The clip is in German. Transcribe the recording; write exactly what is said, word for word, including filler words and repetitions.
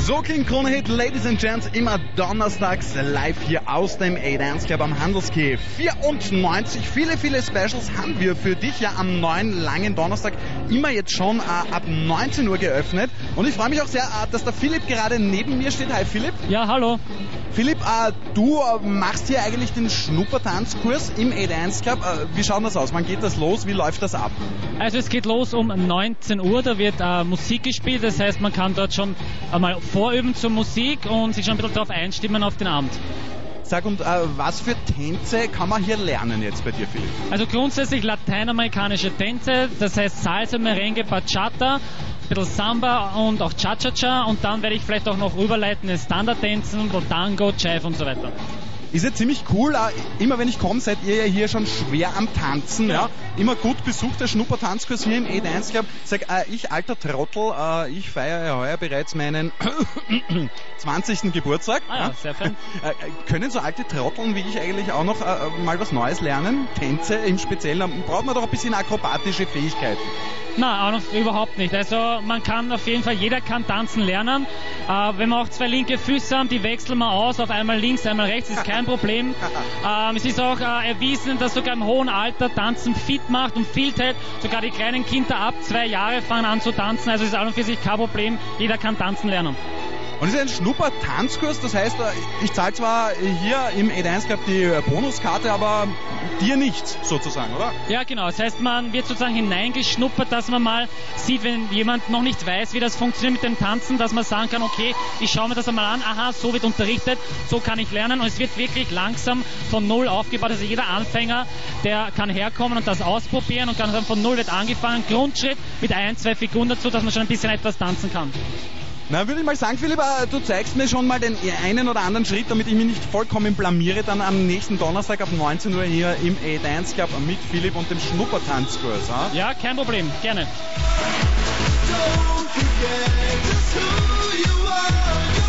So klingt Krone-Hit, Ladies and Gents, immer donnerstags live hier aus dem A-Dance Club am Handelsquai vierundneunzig. Viele, viele Specials haben wir für dich ja am neuen langen Donnerstag immer jetzt schon äh, ab neunzehn Uhr geöffnet. Und ich freue mich auch sehr, äh, dass der Philipp gerade neben mir steht. Hi Philipp. Ja, hallo. Philipp, äh, du äh, machst hier eigentlich den Schnuppertanzkurs im A-Dance Club. Äh, wie schaut das aus? Wann geht das los? Wie läuft das ab? Also es geht los um neunzehn Uhr, da wird äh, Musik gespielt, das heißt man kann dort schon einmal vorüben zur Musik und sich schon ein bisschen darauf einstimmen auf den Abend. Sag, und äh, was für Tänze kann man hier lernen jetzt bei dir, Philipp? Also grundsätzlich lateinamerikanische Tänze, das heißt Salsa, Merengue, Bachata, ein bisschen Samba und auch Cha-Cha-Cha, und dann werde ich vielleicht auch noch rüberleiten in Standardtänzen, Tango, Jive und so weiter. Ist ja ziemlich cool, immer wenn ich komme, seid ihr ja hier schon schwer am Tanzen, ja. ja. Immer gut besucht, der Schnuppertanzkurs hier im A-Dance Club. Sag, äh, ich alter Trottel, äh, ich feiere ja heuer bereits meinen zwanzigsten Geburtstag. Ah ja, sehr fein. Äh, können so alte Trotteln wie ich eigentlich auch noch äh, mal was Neues lernen? Tänze im Speziellen, braucht man doch ein bisschen akrobatische Fähigkeiten. Na, auch noch überhaupt nicht. Also man kann auf jeden Fall, jeder kann tanzen lernen. Äh, wenn wir auch zwei linke Füße haben, die wechseln wir aus, auf einmal links, einmal rechts, ist kein Problem. ähm, es ist auch äh, erwiesen, dass sogar im hohen Alter Tanzen fit macht und fit hält. Sogar die kleinen Kinder ab zwei Jahre fangen an zu tanzen, also ist auch und für sich kein Problem. Jeder kann tanzen lernen. Und es ist ein Schnupper-Tanzkurs, das heißt, ich zahle zwar hier im A-Dance Club die Bonuskarte, aber dir nichts sozusagen, oder? Ja, genau. Das heißt, man wird sozusagen hineingeschnuppert, dass man mal sieht, wenn jemand noch nicht weiß, wie das funktioniert mit dem Tanzen, dass man sagen kann, okay, ich schaue mir das einmal an, aha, so wird unterrichtet, so kann ich lernen, und es wird wirklich langsam von Null aufgebaut. Also jeder Anfänger, der kann herkommen und das ausprobieren und kann dann von Null wird angefangen, Grundschritt mit ein, zwei Figuren dazu, dass man schon ein bisschen etwas tanzen kann. Na, würde ich mal sagen, Philipp, du zeigst mir schon mal den einen oder anderen Schritt, damit ich mich nicht vollkommen blamiere, dann am nächsten Donnerstag ab neunzehn Uhr hier im A-Dance Club mit Philipp und dem Schnuppertanzkurs. Ha? Ja, kein Problem, gerne. Don't forget just who you are.